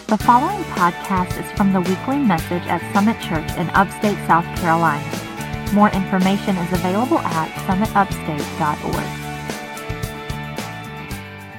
The following podcast is from the weekly message at Summit Church in upstate South Carolina. More information is available at summitupstate.org.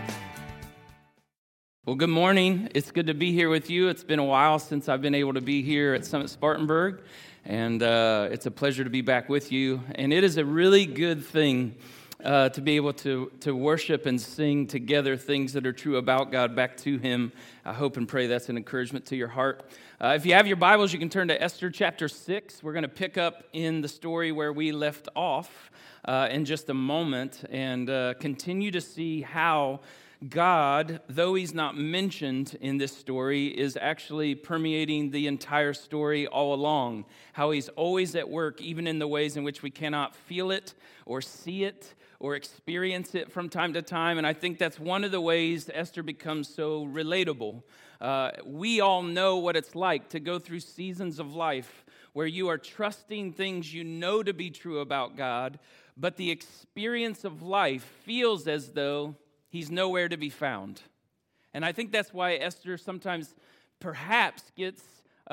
Well, good morning. It's good to be here with you. It's been a while since I've been able to be here at Summit Spartanburg, and it's a pleasure to be back with you. And it is a really good thing to be able to worship and sing together things that are true about God back to Him. I hope and pray that's an encouragement to your heart. If you have your Bibles, you can turn to Esther chapter 6. We're going to pick up in the story where we left off in just a moment and continue to see how God, though He's not mentioned in this story, is actually permeating the entire story all along. How He's always at work, even in the ways in which we cannot feel it or see it or experience it from time to time. And I think that's one of the ways Esther becomes so relatable. We all know what it's like to go through seasons of life where you are trusting things you know to be true about God, but the experience of life feels as though He's nowhere to be found. And I think that's why Esther sometimes perhaps gets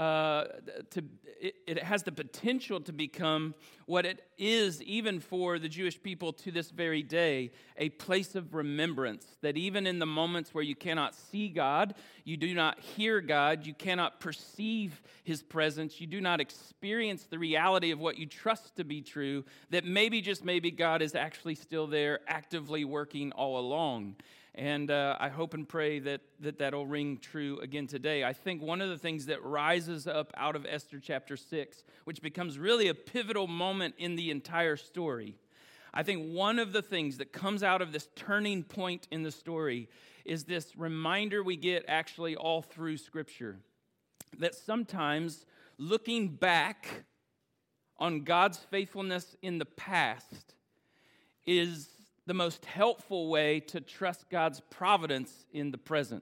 it has the potential to become what it is even for the Jewish people to this very day, a place of remembrance, that even in the moments where you cannot see God, you do not hear God, you cannot perceive His presence, you do not experience the reality of what you trust to be true, that maybe, just maybe, God is actually still there, actively working all along. And I hope and pray that'll ring true again today. I think one of the things that rises up out of Esther chapter 6, which becomes really a pivotal moment in the entire story, I think one of the things that comes out of this turning point in the story is this reminder we get actually all through Scripture, that sometimes looking back on God's faithfulness in the past is the most helpful way to trust God's providence in the present.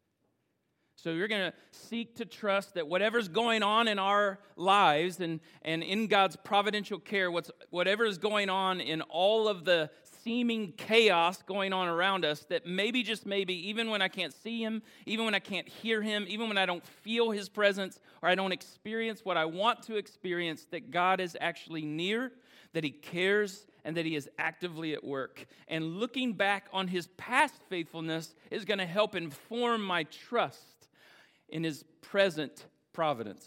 So you're going to seek to trust that whatever's going on in our lives and in God's providential care, whatever is going on in all of the seeming chaos going on around us, that maybe, just maybe, even when I can't see Him, even when I can't hear Him, even when I don't feel His presence, or I don't experience what I want to experience, that God is actually near, that He cares, and that He is actively at work. And looking back on His past faithfulness is going to help inform my trust in His present providence.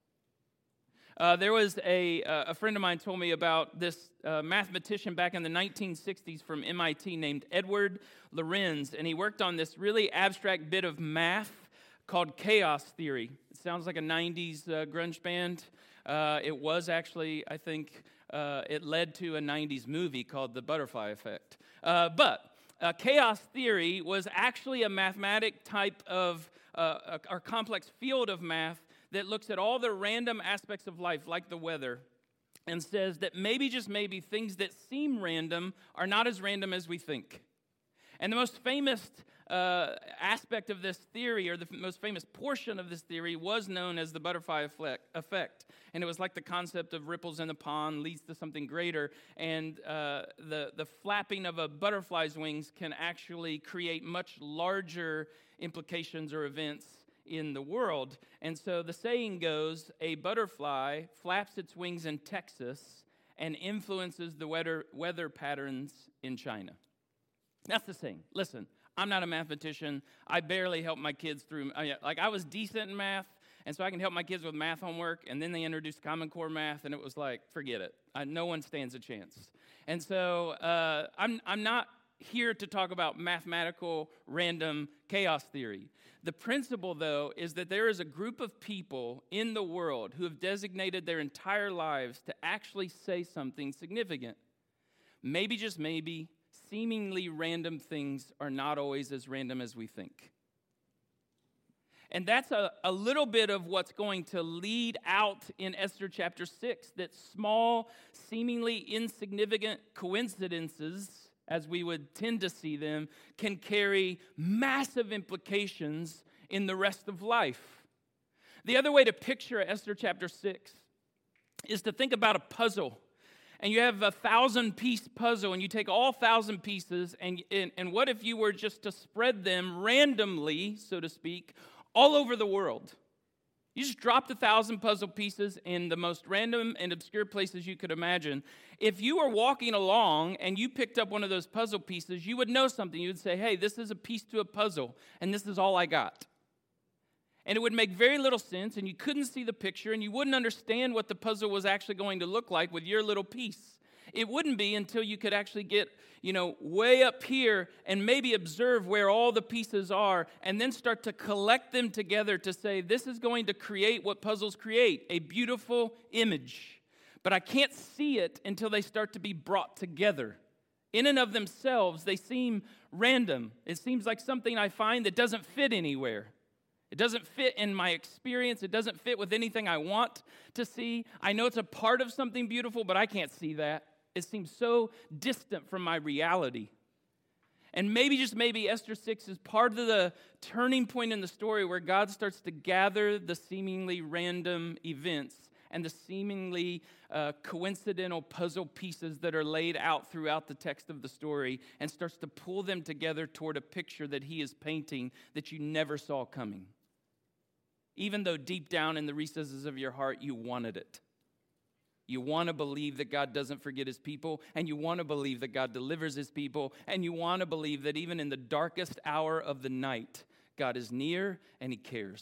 There was a friend of mine told me about this mathematician back in the 1960s from MIT named Edward Lorenz, and he worked on this really abstract bit of math called chaos theory. It sounds like a 90s grunge band. It was actually, I think, it led to a 90s movie called The Butterfly Effect. But chaos theory was actually a mathematic type of, or complex field of math that looks at all the random aspects of life, like the weather, and says that maybe, just maybe, things that seem random are not as random as we think. And the most famous aspect of this theory, or the most famous portion of this theory, was known as the butterfly effect. And it was like the concept of ripples in the pond leads to something greater. And the flapping of a butterfly's wings can actually create much larger implications or events in the world. And so the saying goes, a butterfly flaps its wings in Texas and influences the weather patterns in China. That's the saying. Listen, I'm not a mathematician. I barely help my kids through, I was decent in math, and so I can help my kids with math homework, and then they introduced Common Core math, and it was like, forget it. No one stands a chance. And so I'm not here to talk about mathematical random chaos theory. The principle, though, is that there is a group of people in the world who have designated their entire lives to actually say something significant. Maybe, just maybe, seemingly random things are not always as random as we think. And that's a little bit of what's going to lead out in Esther chapter 6, that small, seemingly insignificant coincidences, as we would tend to see them, can carry massive implications in the rest of life. The other way to picture Esther chapter 6 is to think about a puzzle. And you have a 1,000-piece puzzle, and you take all 1,000 pieces, and what if you were just to spread them randomly, so to speak, all over the world. You just dropped 1,000 puzzle pieces in the most random and obscure places you could imagine. If you were walking along and you picked up one of those puzzle pieces, you would know something. You would say, hey, this is a piece to a puzzle, and this is all I got. And it would make very little sense, and you couldn't see the picture, and you wouldn't understand what the puzzle was actually going to look like with your little piece. It wouldn't be until you could actually get, way up here and maybe observe where all the pieces are and then start to collect them together to say, this is going to create what puzzles create, a beautiful image. But I can't see it until they start to be brought together. In and of themselves, they seem random. It seems like something I find that doesn't fit anywhere. It doesn't fit in my experience. It doesn't fit with anything I want to see. I know it's a part of something beautiful, but I can't see that. It seems so distant from my reality. And maybe, just maybe, Esther 6 is part of the turning point in the story where God starts to gather the seemingly random events and the seemingly coincidental puzzle pieces that are laid out throughout the text of the story and starts to pull them together toward a picture that he is painting that you never saw coming. Even though deep down in the recesses of your heart, you wanted it. You want to believe that God doesn't forget his people, and you want to believe that God delivers his people, and you want to believe that even in the darkest hour of the night, God is near and he cares.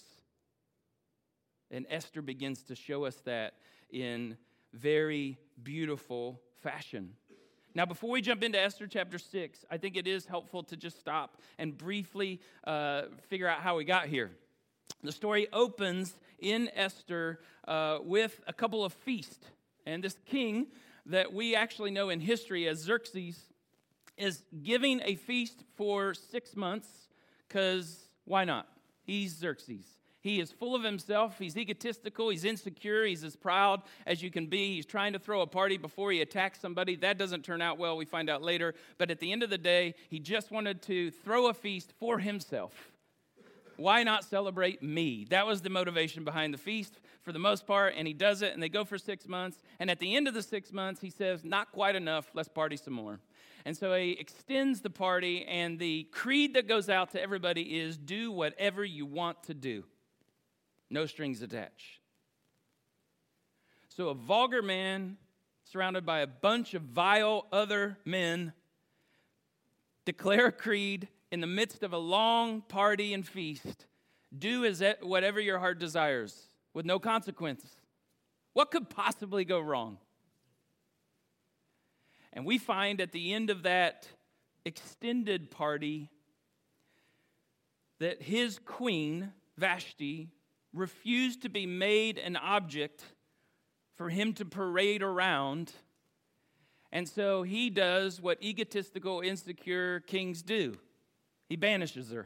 And Esther begins to show us that in very beautiful fashion. Now, before we jump into Esther chapter 6, I think it is helpful to just stop and briefly figure out how we got here. The story opens in Esther with a couple of feasts. And this king that we actually know in history as Xerxes is giving a feast for 6 months because why not? He's Xerxes. He is full of himself. He's egotistical. He's insecure. He's as proud as you can be. He's trying to throw a party before he attacks somebody. That doesn't turn out well. We find out later. But at the end of the day, he just wanted to throw a feast for himself. Why not celebrate me? That was the motivation behind the feast for the most part, and he does it, and they go for 6 months. And at the end of the 6 months, he says, not quite enough, let's party some more. And so he extends the party, and the creed that goes out to everybody is do whatever you want to do. No strings attached. So a vulgar man surrounded by a bunch of vile other men declare a creed in the midst of a long party and feast. Do whatever your heart desires with no consequence. What could possibly go wrong? And we find at the end of that extended party that his queen, Vashti, refused to be made an object for him to parade around. And so he does what egotistical, insecure kings do. He banishes her.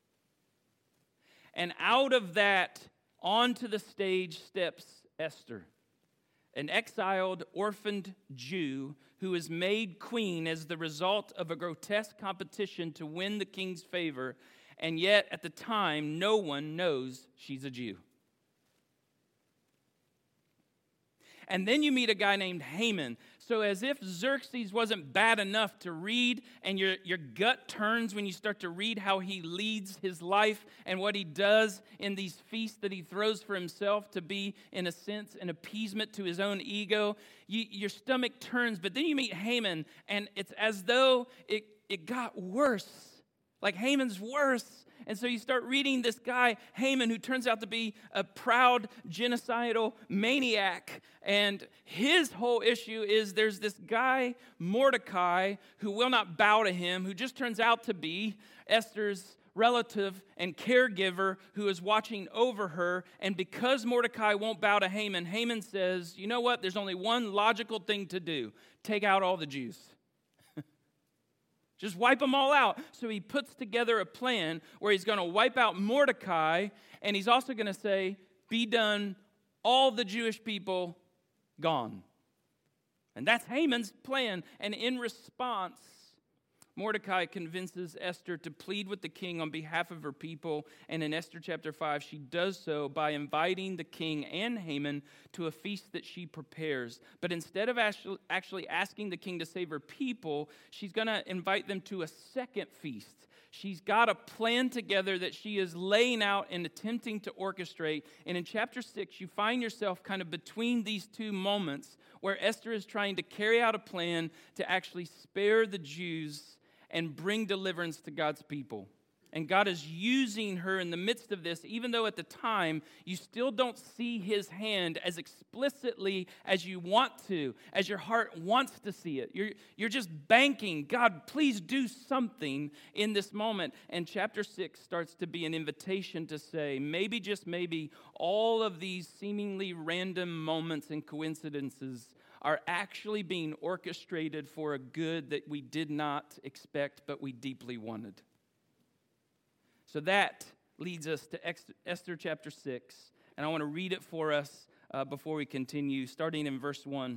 And out of that, onto the stage steps Esther, an exiled, orphaned Jew who is made queen as the result of a grotesque competition to win the king's favor, and yet at the time, no one knows she's a Jew. And then you meet a guy named Haman. So as if Xerxes wasn't bad enough to read, and your gut turns when you start to read how he leads his life and what he does in these feasts that he throws for himself to be, in a sense, an appeasement to his own ego, your stomach turns. But then you meet Haman, and it's as though it got worse. Like Haman's worse. And so you start reading this guy, Haman, who turns out to be a proud genocidal maniac. And his whole issue is there's this guy, Mordecai, who will not bow to him, who just turns out to be Esther's relative and caregiver who is watching over her. And because Mordecai won't bow to Haman, Haman says, you know what? There's only one logical thing to do. Take out all the Jews. Just wipe them all out. So he puts together a plan where he's going to wipe out Mordecai, and he's also going to say, be done, all the Jewish people gone. And that's Haman's plan. And in response, Mordecai convinces Esther to plead with the king on behalf of her people. And in Esther chapter 5, she does so by inviting the king and Haman to a feast that she prepares. But instead of actually asking the king to save her people, she's going to invite them to a second feast. She's got a plan together that she is laying out and attempting to orchestrate. And in chapter 6, you find yourself kind of between these two moments where Esther is trying to carry out a plan to actually spare the Jews and bring deliverance to God's people. And God is using her in the midst of this, even though at the time you still don't see his hand as explicitly as you want to, as your heart wants to see it. You're just banking, God, please do something in this moment. And chapter 6 starts to be an invitation to say, maybe, just maybe, all of these seemingly random moments and coincidences are actually being orchestrated for a good that we did not expect, but we deeply wanted. So that leads us to Esther chapter 6, and I want to read it for us before we continue, starting in verse 1.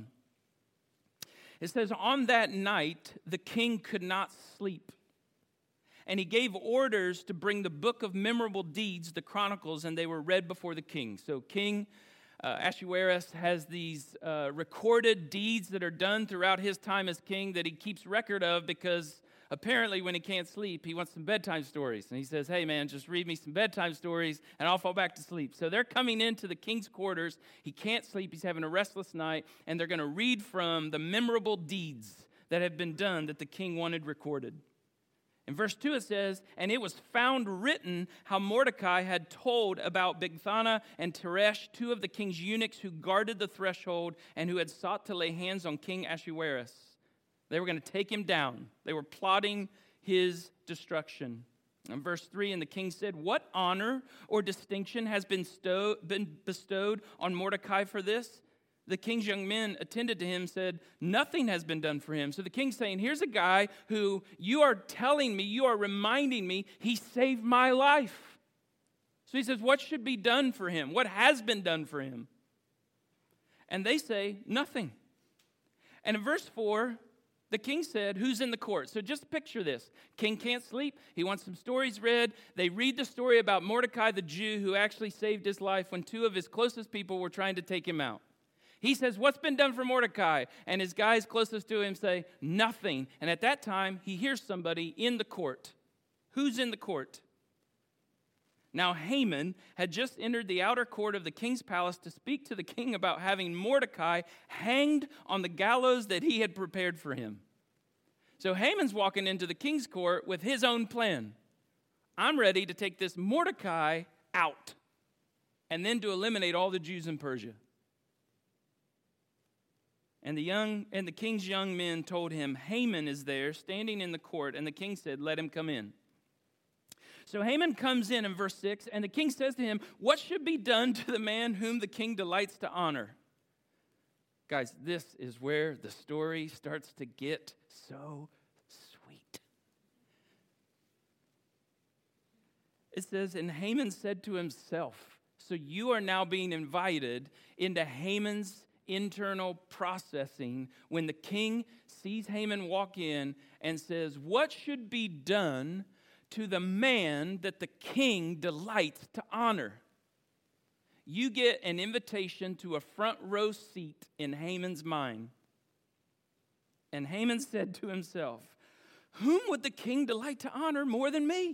It says, "On that night the king could not sleep, and he gave orders to bring the book of memorable deeds, the Chronicles, and they were read before the king." So King Ahasuerus has these recorded deeds that are done throughout his time as king that he keeps record of because apparently, when he can't sleep, he wants some bedtime stories. And he says, hey, man, just read me some bedtime stories, and I'll fall back to sleep. So they're coming into the king's quarters. He can't sleep. He's having a restless night. And they're going to read from the memorable deeds that have been done that the king wanted recorded. In verse 2, it says, "And it was found written how Mordecai had told about Bigthana and Teresh, two of the king's eunuchs who guarded the threshold and who had sought to lay hands on King Ahasuerus. They were going to take him down. They were plotting his destruction." In verse 3, "And the king said, 'What honor or distinction has been bestowed on Mordecai for this?' The king's young men attended to him, said, 'Nothing has been done for him.'" So the king's saying, here's a guy who you are telling me, you are reminding me, he saved my life. So he says, what should be done for him? What has been done for him? And they say, nothing. And in verse 4, the king said, "Who's in the court?" So just picture this. King can't sleep. He wants some stories read. They read the story about Mordecai the Jew who actually saved his life when two of his closest people were trying to take him out. He says, "What's been done for Mordecai?" And his guys closest to him say, "Nothing." And at that time, he hears somebody in the court. Who's in the court? Now Haman had just entered the outer court of the king's palace to speak to the king about having Mordecai hanged on the gallows that he had prepared for him. So Haman's walking into the king's court with his own plan. I'm ready to take this Mordecai out and then to eliminate all the Jews in Persia. And the king's young men told him, "Haman is there, standing in the court." And the king said, "Let him come in." So Haman comes in verse 6, and the king says to him, "What should be done to the man whom the king delights to honor?" Guys, this is where the story starts to get so sweet. It says, "And Haman said to himself," so you are now being invited into Haman's internal processing when the king sees Haman walk in and says, "What should be done to the man that the king delights to honor?" You get an invitation to a front row seat in Haman's mind. And Haman said to himself, "Whom would the king delight to honor more than me?"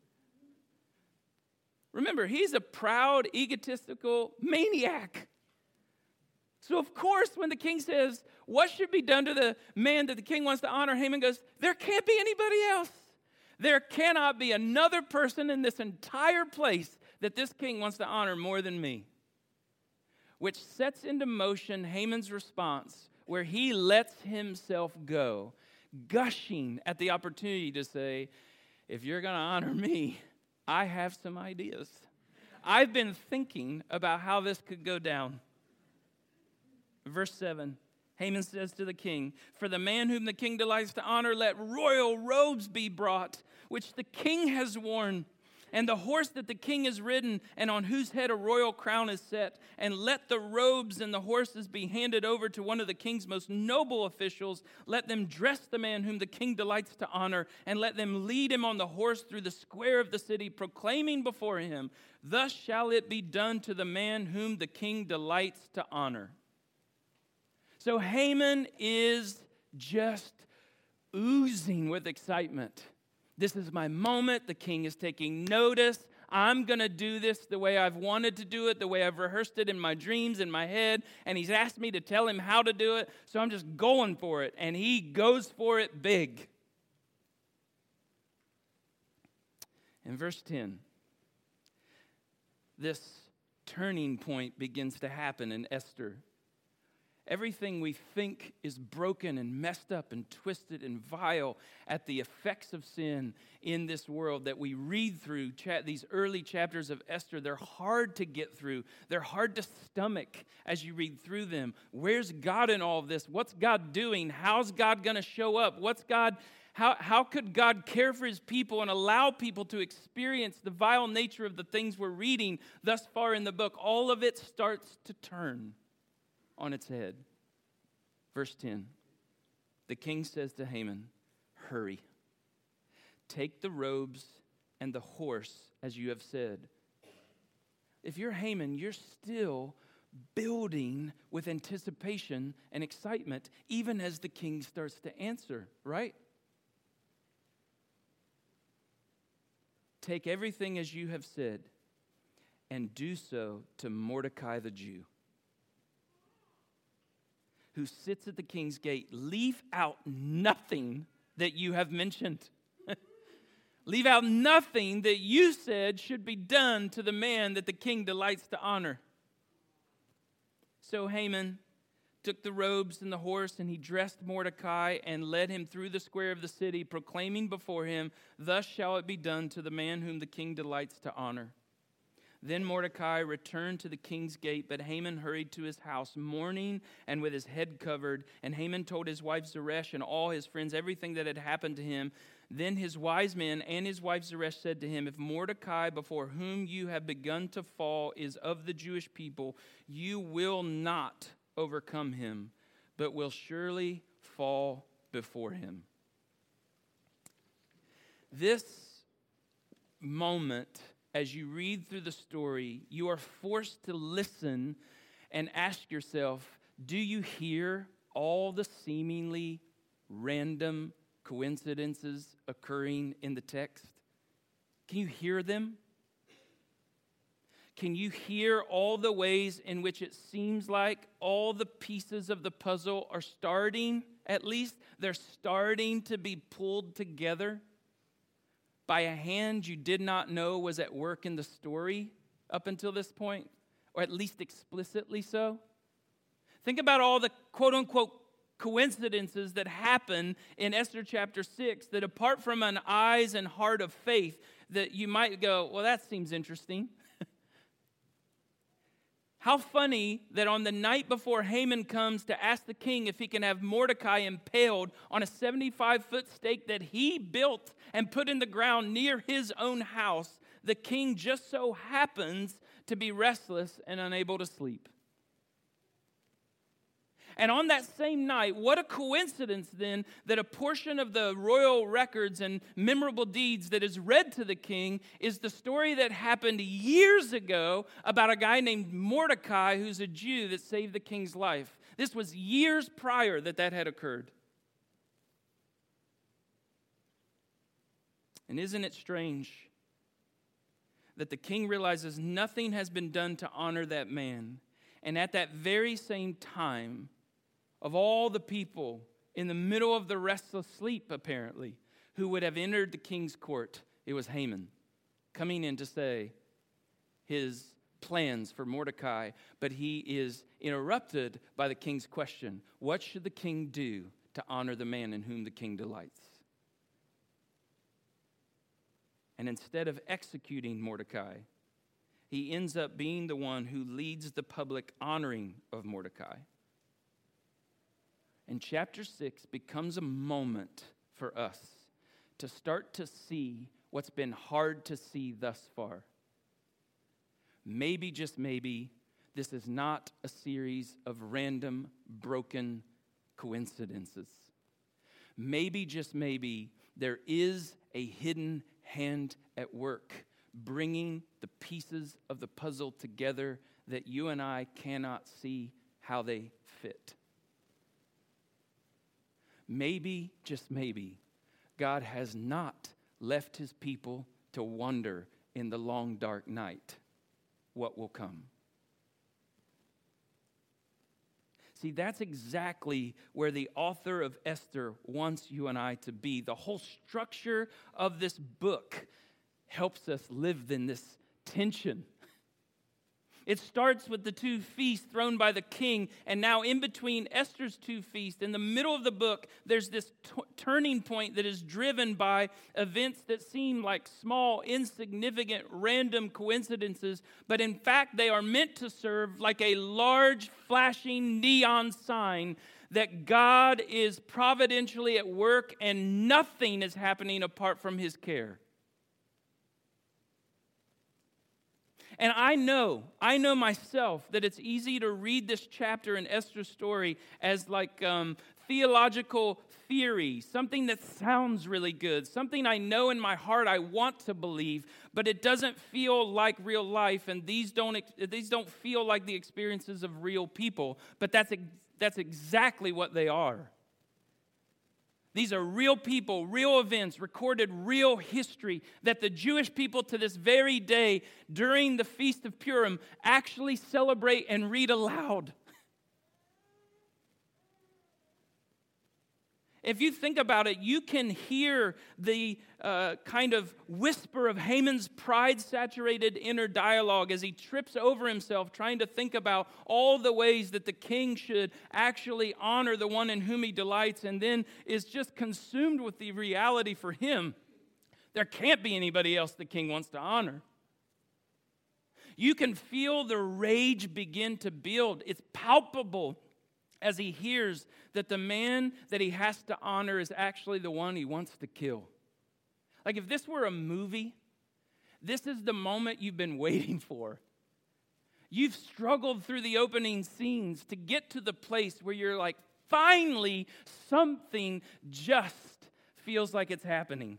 Remember, he's a proud, egotistical maniac. So of course, when the king says, "What should be done to the man that the king wants to honor?" Haman goes, "There can't be anybody else. There cannot be another person in this entire place that this king wants to honor more than me." Which sets into motion Haman's response, where he lets himself go, gushing at the opportunity to say, "If you're going to honor me, I have some ideas. I've been thinking about how this could go down." Verse 7. Haman says to the king, "For the man whom the king delights to honor, let royal robes be brought, which the king has worn, and the horse that the king has ridden, and on whose head a royal crown is set. And let the robes and the horses be handed over to one of the king's most noble officials. Let them dress the man whom the king delights to honor, and let them lead him on the horse through the square of the city, proclaiming before him, 'Thus shall it be done to the man whom the king delights to honor.'" So Haman is just oozing with excitement. This is my moment. The king is taking notice. I'm going to do this the way I've wanted to do it, the way I've rehearsed it in my dreams, in my head, and he's asked me to tell him how to do it, so I'm just going for it, and he goes for it big. In verse 10, this turning point begins to happen in Esther. Everything we think is broken and messed up and twisted and vile at the effects of sin in this world that we read through these early chapters of Esther, they're hard to get through. They're hard to stomach as you read through them. Where's God in all of this? What's God doing? How's God going to show up? How could God care for his people and allow people to experience the vile nature of the things we're reading thus far in the book? All of it starts to turn on its head. Verse 10, the king says to Haman, hurry, take the robes and the horse as you have said. If you're Haman, you're still building with anticipation and excitement, even as the king starts to answer, right? Take everything as you have said and do so to Mordecai the Jew, who sits at the king's gate. Leave out nothing that you have mentioned. Leave out nothing that you said should be done to the man that the king delights to honor. So Haman took the robes and the horse, and he dressed Mordecai and led him through the square of the city, proclaiming before him, thus shall it be done to the man whom the king delights to honor. Then Mordecai returned to the king's gate, but Haman hurried to his house, mourning and with his head covered. And Haman told his wife Zeresh and all his friends everything that had happened to him. Then his wise men and his wife Zeresh said to him, if Mordecai, before whom you have begun to fall, is of the Jewish people, you will not overcome him, but will surely fall before him. This moment, as you read through the story, you are forced to listen and ask yourself, do you hear all the seemingly random coincidences occurring in the text? Can you hear them? Can you hear all the ways in which it seems like all the pieces of the puzzle are starting, at least they're starting to be pulled together by a hand you did not know was at work in the story up until this point, or at least explicitly so? Think about all the quote-unquote coincidences that happen in Esther chapter 6 that, apart from an eyes and heart of faith, that you might go, well, that seems interesting. How funny that on the night before Haman comes to ask the king if he can have Mordecai impaled on a 75-foot stake that he built and put in the ground near his own house, the king just so happens to be restless and unable to sleep. And on that same night, what a coincidence then that a portion of the royal records and memorable deeds that is read to the king is the story that happened years ago about a guy named Mordecai who's a Jew that saved the king's life. This was years prior that had occurred. And isn't it strange that the king realizes nothing has been done to honor that man, and at that very same time, of all the people in the middle of the restless sleep, apparently, who would have entered the king's court, it was Haman coming in to say his plans for Mordecai. But he is interrupted by the king's question, what should the king do to honor the man in whom the king delights? And instead of executing Mordecai, he ends up being the one who leads the public honoring of Mordecai. And chapter 6 becomes a moment for us to start to see what's been hard to see thus far. Maybe, just maybe, this is not a series of random, broken coincidences. Maybe, just maybe, there is a hidden hand at work, bringing the pieces of the puzzle together that you and I cannot see how they fit. Maybe, just maybe, God has not left his people to wonder in the long, dark night what will come. See, that's exactly where the author of Esther wants you and I to be. The whole structure of this book helps us live in this tension. It starts with the two feasts thrown by the king, and now in between Esther's two feasts, in the middle of the book, there's this turning point that is driven by events that seem like small, insignificant, random coincidences, but in fact they are meant to serve like a large, flashing neon sign that God is providentially at work and nothing is happening apart from his care. And I know myself that it's easy to read this chapter in Esther's story as like theological theory, something that sounds really good, something I know in my heart I want to believe, but it doesn't feel like real life, and these don't feel like the experiences of real people. But that's exactly what they are. These are real people, real events, recorded real history that the Jewish people to this very day during the Feast of Purim actually celebrate and read aloud. If you think about it, you can hear the kind of whisper of Haman's pride-saturated inner dialogue as he trips over himself trying to think about all the ways that the king should actually honor the one in whom he delights, and then is just consumed with the reality for him. There can't be anybody else the king wants to honor. You can feel the rage begin to build. It's palpable as he hears that the man that he has to honor is actually the one he wants to kill. Like if this were a movie, this is the moment you've been waiting for. You've struggled through the opening scenes to get to the place where you're like, finally, something just feels like it's happening.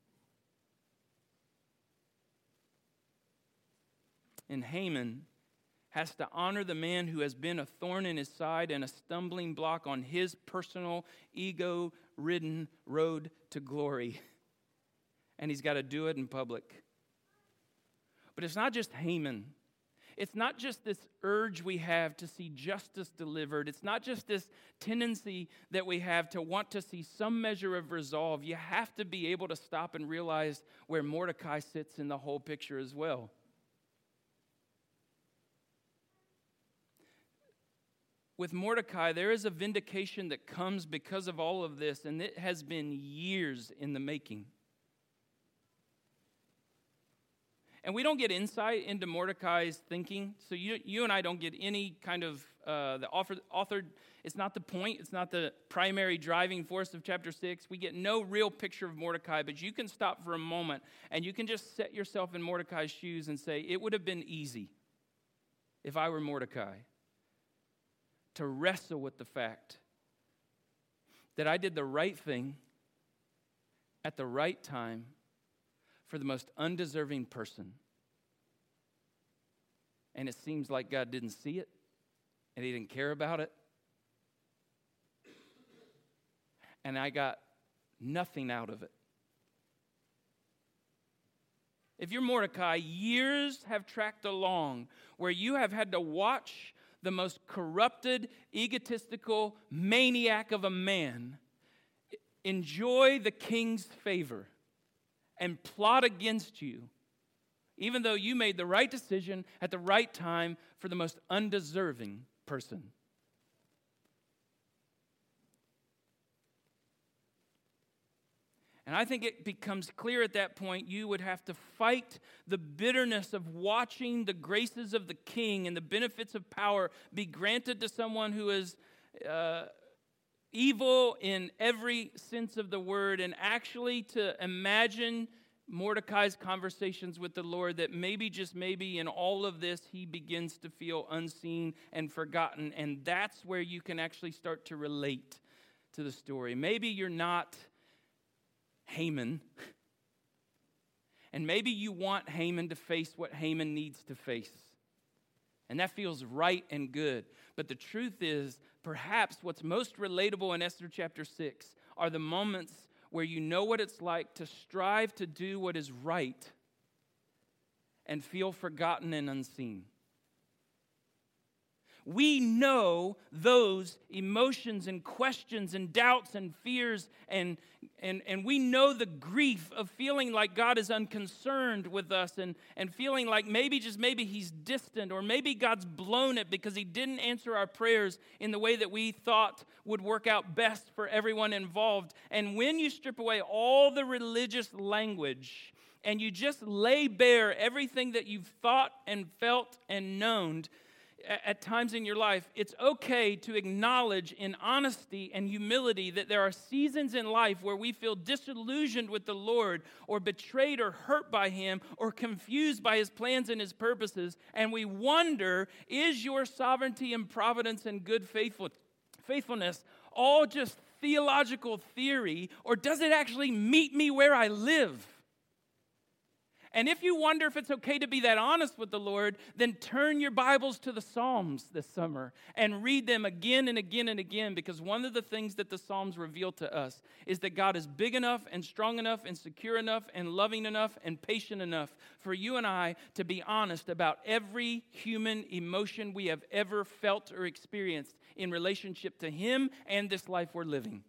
And Haman has to honor the man who has been a thorn in his side and a stumbling block on his personal, ego-ridden road to glory. And he's got to do it in public. But it's not just Haman. It's not just this urge we have to see justice delivered. It's not just this tendency that we have to want to see some measure of resolve. You have to be able to stop and realize where Mordecai sits in the whole picture as well. With Mordecai, there is a vindication that comes because of all of this, and it has been years in the making. And we don't get insight into Mordecai's thinking, so you and I don't get any kind of, the author, it's not the point, it's not the primary driving force of chapter 6. We get no real picture of Mordecai, but you can stop for a moment, and you can just set yourself in Mordecai's shoes and say, it would have been easy if I were Mordecai to wrestle with the fact that I did the right thing at the right time for the most undeserving person. And it seems like God didn't see it, and he didn't care about it. And I got nothing out of it. If you're Mordecai, years have tracked along where you have had to watch the most corrupted, egotistical maniac of a man enjoy the king's favor and plot against you, even though you made the right decision at the right time for the most undeserving person. And I think it becomes clear at that point you would have to fight the bitterness of watching the graces of the king and the benefits of power be granted to someone who is evil in every sense of the word, and actually to imagine Mordecai's conversations with the Lord that maybe, just maybe, in all of this, he begins to feel unseen and forgotten. And that's where you can actually start to relate to the story. Maybe you're not Haman, and maybe you want Haman to face what Haman needs to face. And that feels right and good. But the truth is, perhaps what's most relatable in Esther chapter 6 are the moments where you know what it's like to strive to do what is right and feel forgotten and unseen. We know those emotions and questions and doubts and fears, and we know the grief of feeling like God is unconcerned with us and feeling like maybe, just maybe, He's distant, or maybe God's blown it because He didn't answer our prayers in the way that we thought would work out best for everyone involved. And when you strip away all the religious language and you just lay bare everything that you've thought and felt and known at times in your life, it's okay to acknowledge in honesty and humility that there are seasons in life where we feel disillusioned with the Lord, or betrayed or hurt by Him, or confused by His plans and His purposes, and we wonder, is your sovereignty and providence and good faithfulness all just theological theory, or does it actually meet me where I live? And if you wonder if it's okay to be that honest with the Lord, then turn your Bibles to the Psalms this summer and read them again and again and again, because one of the things that the Psalms reveal to us is that God is big enough and strong enough and secure enough and loving enough and patient enough for you and I to be honest about every human emotion we have ever felt or experienced in relationship to Him and this life we're living.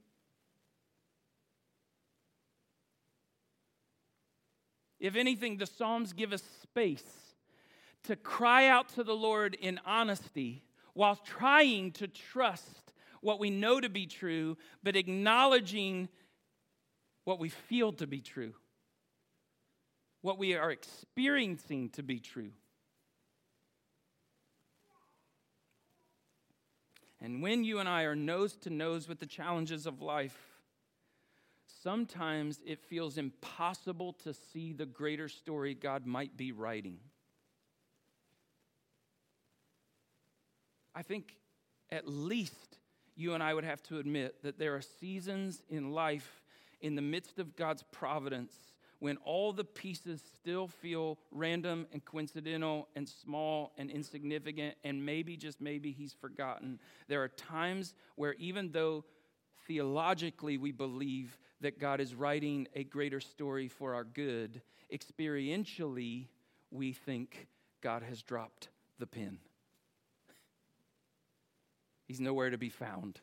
If anything, the Psalms give us space to cry out to the Lord in honesty while trying to trust what we know to be true, but acknowledging what we feel to be true, what we are experiencing to be true. And when you and I are nose to nose with the challenges of life, sometimes it feels impossible to see the greater story God might be writing. I think at least you and I would have to admit that there are seasons in life in the midst of God's providence when all the pieces still feel random and coincidental and small and insignificant, and maybe, just maybe, He's forgotten. There are times where even though theologically we believe that God is writing a greater story for our good, experientially we think God has dropped the pen. He's nowhere to be found.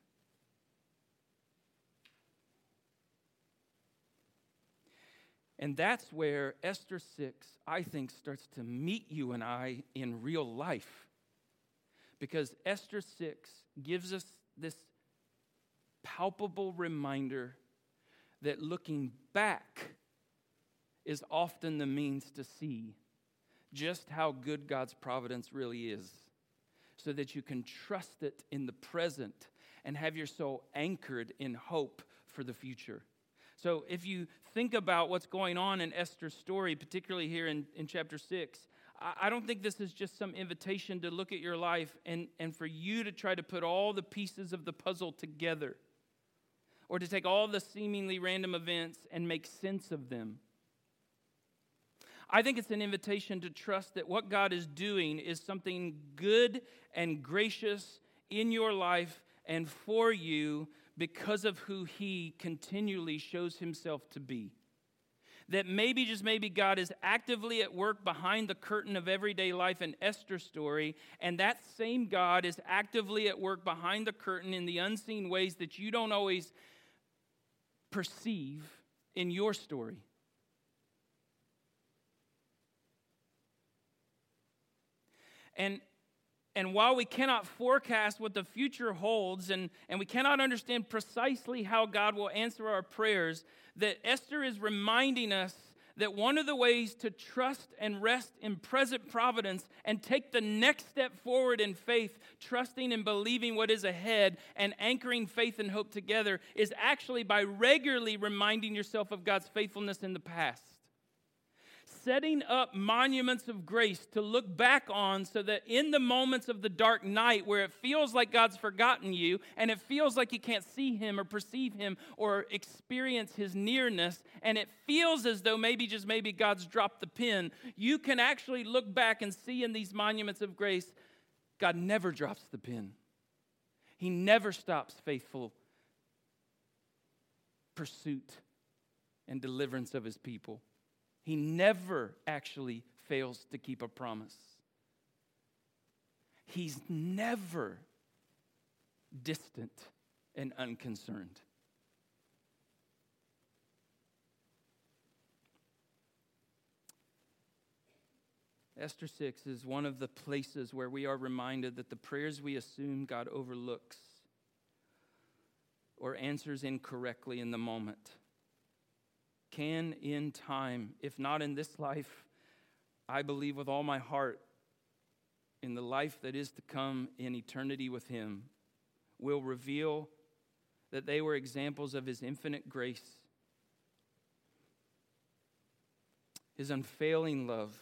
And that's where Esther 6, I think, starts to meet you and I in real life. Because Esther 6 gives us this palpable reminder that looking back is often the means to see just how good God's providence really is, so that you can trust it in the present and have your soul anchored in hope for the future. So if you think about what's going on in Esther's story, particularly here in chapter 6, I don't think this is just some invitation to look at your life and for you to try to put all the pieces of the puzzle together, or to take all the seemingly random events and make sense of them. I think it's an invitation to trust that what God is doing is something good and gracious in your life and for you because of who He continually shows Himself to be. That maybe, just maybe, God is actively at work behind the curtain of everyday life in Esther's story, and that same God is actively at work behind the curtain in the unseen ways that you don't always perceive in your story. And while we cannot forecast what the future holds, and we cannot understand precisely how God will answer our prayers, that Esther is reminding us that one of the ways to trust and rest in present providence and take the next step forward in faith, trusting and believing what is ahead and anchoring faith and hope together, is actually by regularly reminding yourself of God's faithfulness in the past. Setting up monuments of grace to look back on, so that in the moments of the dark night where it feels like God's forgotten you and it feels like you can't see Him or perceive Him or experience His nearness, and it feels as though maybe, just maybe, God's dropped the pen, you can actually look back and see in these monuments of grace, God never drops the pen. He never stops faithful pursuit and deliverance of his people. He never actually fails to keep a promise. He's never distant and unconcerned. Esther 6 is one of the places where we are reminded that the prayers we assume God overlooks or answers incorrectly in the moment can, in time, if not in this life, I believe with all my heart, in the life that is to come in eternity with him, will reveal that they were examples of his infinite grace, his unfailing love,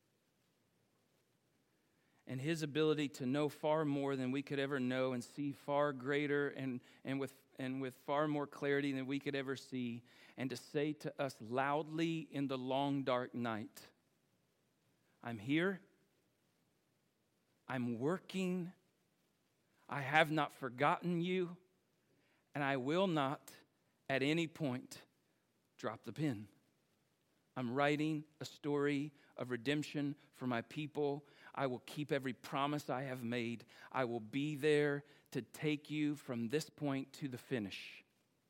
and his ability to know far more than we could ever know and see far greater and with far more clarity than we could ever see, and to say to us loudly in the long dark night, I'm here, I'm working, I have not forgotten you, and I will not at any point drop the pen. I'm writing a story of redemption for my people. I will keep every promise I have made. I will be there to take you from this point to the finish.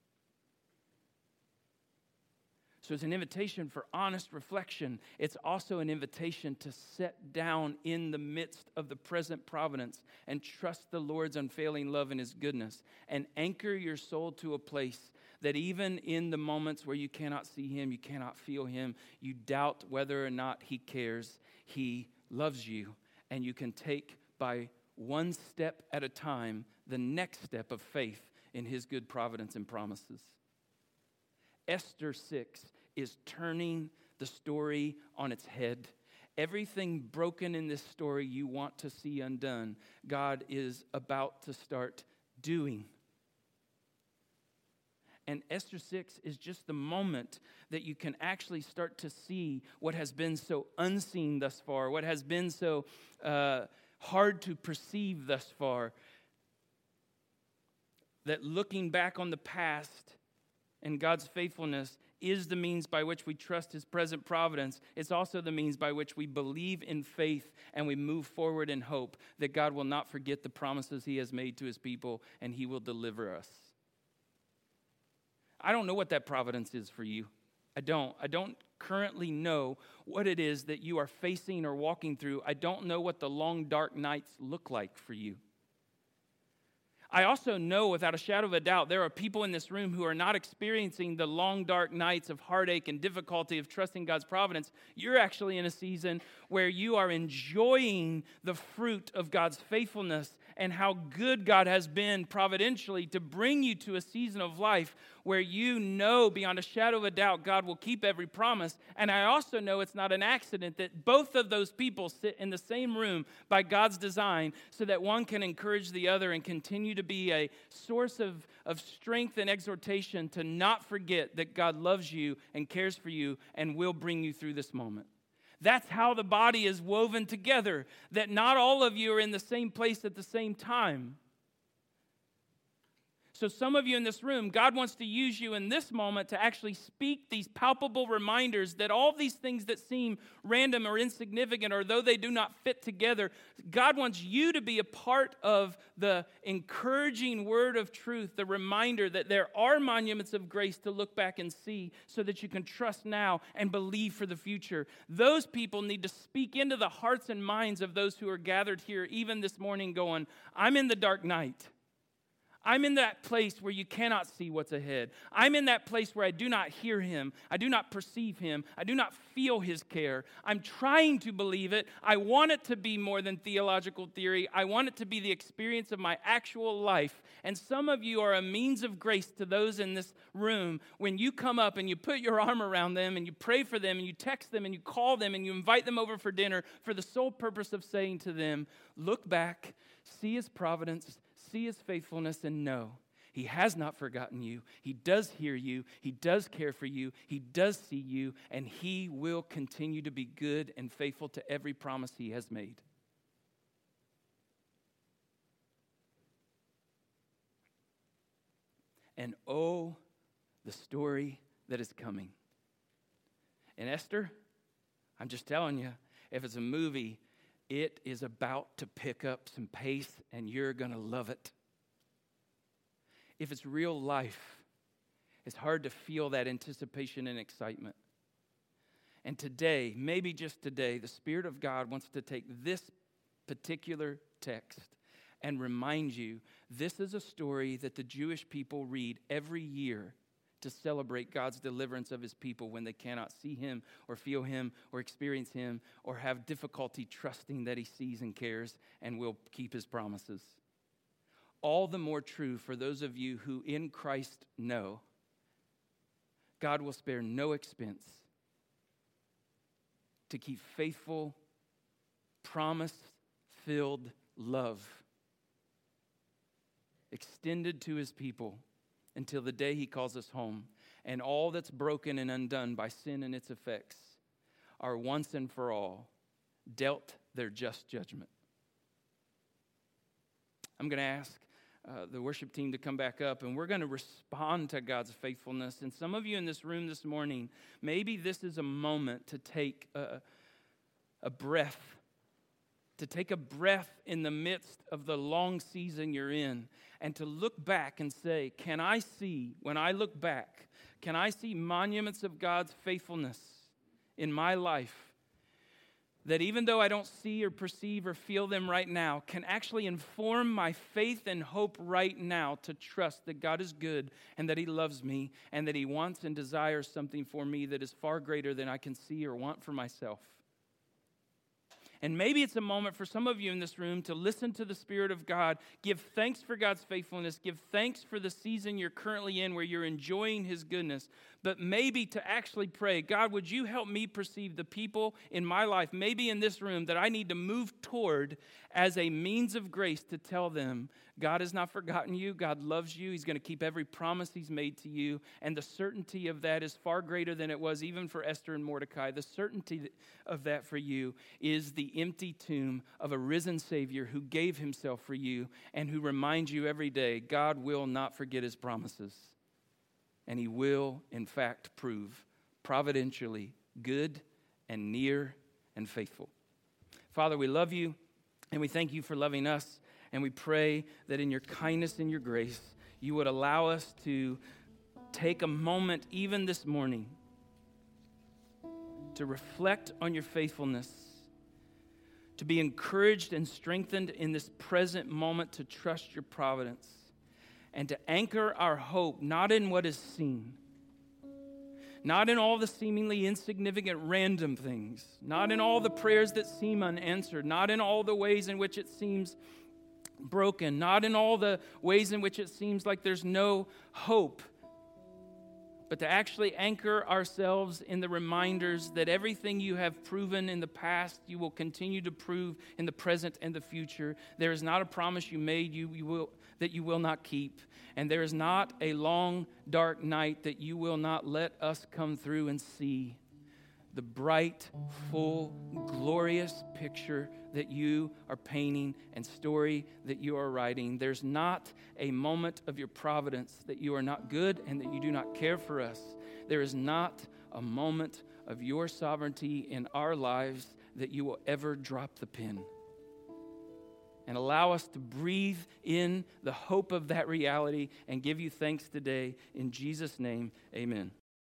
So it's an invitation for honest reflection. It's also an invitation to sit down in the midst of the present providence and trust the Lord's unfailing love and his goodness, and anchor your soul to a place that even in the moments where you cannot see him, you cannot feel him, you doubt whether or not he cares, he loves you, and you can take by one step at a time the next step of faith in his good providence and promises. Esther 6 is turning the story on its head. Everything broken in this story you want to see undone, God is about to start doing. And Esther 6 is just the moment that you can actually start to see what has been so unseen thus far, what has been so hard to perceive thus far. That looking back on the past and God's faithfulness is the means by which we trust his present providence. It's also the means by which we believe in faith and we move forward in hope that God will not forget the promises he has made to his people and he will deliver us. I don't know what that providence is for you. I don't currently know what it is that you are facing or walking through. I don't know what the long, dark nights look like for you. I also know without a shadow of a doubt there are people in this room who are not experiencing the long, dark nights of heartache and difficulty of trusting God's providence. You're actually in a season where you are enjoying the fruit of God's faithfulness and how good God has been providentially to bring you to a season of life where you know beyond a shadow of a doubt God will keep every promise. And I also know it's not an accident that both of those people sit in the same room by God's design so that one can encourage the other and continue to be a source of strength and exhortation to not forget that God loves you and cares for you and will bring you through this moment. That's how the body is woven together, that not all of you are in the same place at the same time. So some of you in this room, God wants to use you in this moment to actually speak these palpable reminders that all these things that seem random or insignificant, or though they do not fit together, God wants you to be a part of the encouraging word of truth, the reminder that there are monuments of grace to look back and see so that you can trust now and believe for the future. Those people need to speak into the hearts and minds of those who are gathered here even this morning going, I'm in the dark night. I'm in that place where you cannot see what's ahead. I'm in that place where I do not hear him. I do not perceive him. I do not feel his care. I'm trying to believe it. I want it to be more than theological theory. I want it to be the experience of my actual life. And some of you are a means of grace to those in this room when you come up and you put your arm around them and you pray for them and you text them and you call them and you invite them over for dinner for the sole purpose of saying to them, look back, see his providence, see his faithfulness, and know he has not forgotten you. He does hear you. He does care for you. He does see you, and he will continue to be good and faithful to every promise he has made. And oh, the story that is coming. And Esther, I'm just telling you, if it's a movie, it is about to pick up some pace and you're going to love it. If it's real life, it's hard to feel that anticipation and excitement. And today, maybe just today, the Spirit of God wants to take this particular text and remind you this is a story that the Jewish people read every year to celebrate God's deliverance of his people when they cannot see him or feel him or experience him or have difficulty trusting that he sees and cares and will keep his promises. All the more true for those of you who in Christ know God will spare no expense to keep faithful, promise-filled love extended to his people until the day he calls us home, and all that's broken and undone by sin and its effects are once and for all dealt their just judgment. I'm going to ask the worship team to come back up, and we're going to respond to God's faithfulness. And some of you in this room this morning, maybe this is a moment to take a breath, to take a breath in the midst of the long season you're in, and to look back and say, can I see, when I look back, can I see monuments of God's faithfulness in my life that even though I don't see or perceive or feel them right now, can actually inform my faith and hope right now to trust that God is good and that he loves me and that he wants and desires something for me that is far greater than I can see or want for myself. And maybe it's a moment for some of you in this room to listen to the Spirit of God, give thanks for God's faithfulness, give thanks for the season you're currently in where you're enjoying his goodness, but maybe to actually pray, God, would you help me perceive the people in my life, maybe in this room, that I need to move toward as a means of grace to tell them, God has not forgotten you, God loves you, he's going to keep every promise he's made to you, and the certainty of that is far greater than it was even for Esther and Mordecai. The certainty of that for you is the empty tomb of a risen Savior who gave himself for you and who reminds you every day, God will not forget his promises. And he will, in fact, prove providentially good and near and faithful. Father, we love you and we thank you for loving us. And we pray that in your kindness and your grace, you would allow us to take a moment even this morning to reflect on your faithfulness, to be encouraged and strengthened in this present moment to trust your providence, and to anchor our hope not in what is seen, not in all the seemingly insignificant random things, not in all the prayers that seem unanswered, not in all the ways in which it seems broken, not in all the ways in which it seems like there's no hope, but to actually anchor ourselves in the reminders that everything you have proven in the past, you will continue to prove in the present and the future. There is not a promise you made that you will not keep, and there is not a long, dark night that you will not let us come through and see the bright, full, glorious picture that you are painting and story that you are writing. There's not a moment of your providence that you are not good and that you do not care for us. There is not a moment of your sovereignty in our lives that you will ever drop the pen. And allow us to breathe in the hope of that reality and give you thanks today. In Jesus' name, amen.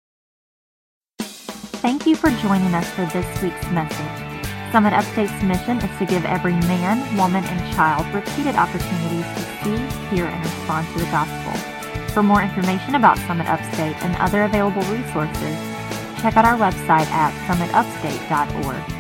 Thank you for joining us for this week's message. Summit Upstate's mission is to give every man, woman, and child repeated opportunities to see, hear, and respond to the gospel. For more information about Summit Upstate and other available resources, check out our website at summitupstate.org.